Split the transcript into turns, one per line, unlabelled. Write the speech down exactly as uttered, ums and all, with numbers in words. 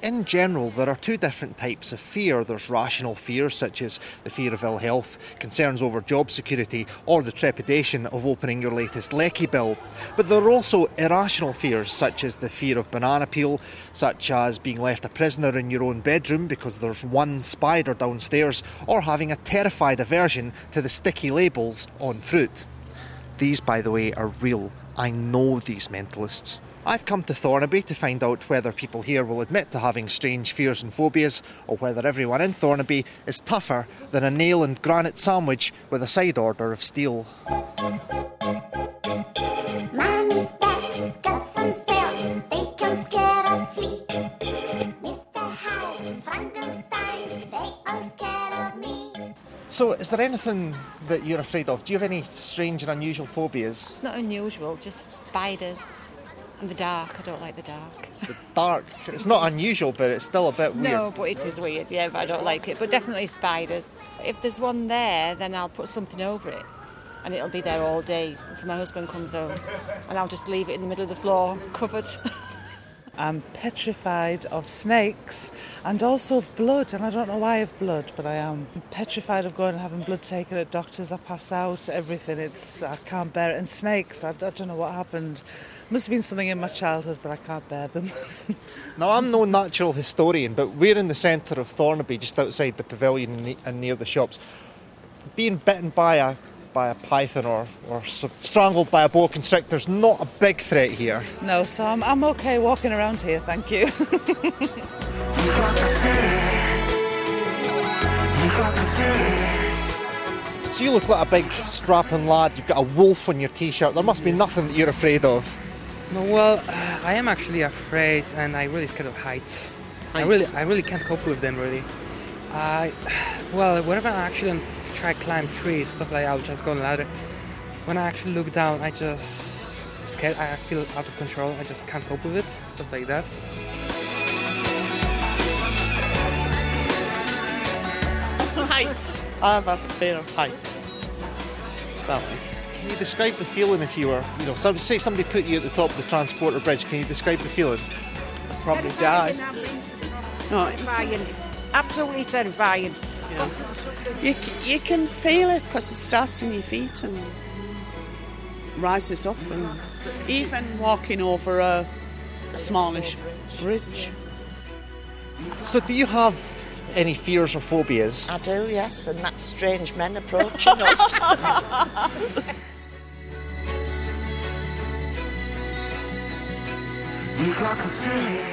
In general, there are two different types of fear. There's rational fears, such as the fear of ill health, concerns over job security, or the trepidation of opening your latest lecky bill. But there are also irrational fears, such as the fear of banana peel, such as being left a prisoner in your own bedroom because there's one spider downstairs, or having a terrified aversion to the sticky labels on fruit. These, by the way, are real. I know these mentalists. I've come to Thornaby to find out whether people here will admit to having strange fears and phobias, or whether everyone in Thornaby is tougher than a nail and granite sandwich with a side order of steel.
Mommy's best, Gus and Spells, they can scare a flea. Mister Hyde, Frankenstein, they are scared of me.
So, is there anything that you're afraid of? Do you have any strange and unusual phobias?
Not unusual, just spiders. And the dark, I don't like the dark.
The dark, it's not unusual, but it's still a bit weird.
No, but it is weird, yeah, but I don't like it. But definitely spiders. If there's one there, then I'll put something over it. And it'll be there all day until my husband comes home. And I'll just leave it in the middle of the floor, covered.
I'm petrified of snakes and also of blood, and I don't know why of blood, but I am. I'm petrified of going and having blood taken at doctors. I pass out, everything. It's I can't bear it. And snakes, I, I don't know what happened. Must have been something in my childhood, but I can't bear them.
Now, I'm no natural historian, but we're in the centre of Thornaby, just outside the pavilion and, the, and near the shops. Being bitten by a by a python or, or strangled by a boa constrictor is not a big threat here.
No, so I'm, I'm okay walking around here, thank you.
So you look like a big strapping lad, you've got a wolf on your t-shirt, there must be nothing that you're afraid of.
No, well, uh, I am actually afraid, and I'm really scared of heights.
heights.
I really I really can't cope with them, really. I, well, whenever I actually try to climb trees, stuff like that, I'll just go on a ladder. When I actually look down, I just scared. I feel out of control. I just can't cope with it, stuff like that.
Heights. I have a fear of heights. It's about me.
Can you describe the feeling if you were, you know, some, say somebody put you at the top of the transporter bridge, can you describe the feeling?
I'd probably die. No,
Terrifying. Absolutely terrifying.
you know. You, c- you can feel it because it starts in your feet and rises up, and even walking over a smallish bridge.
So do you have any fears or phobias?
I do, yes, and that's strange men approaching us.
You got the fear.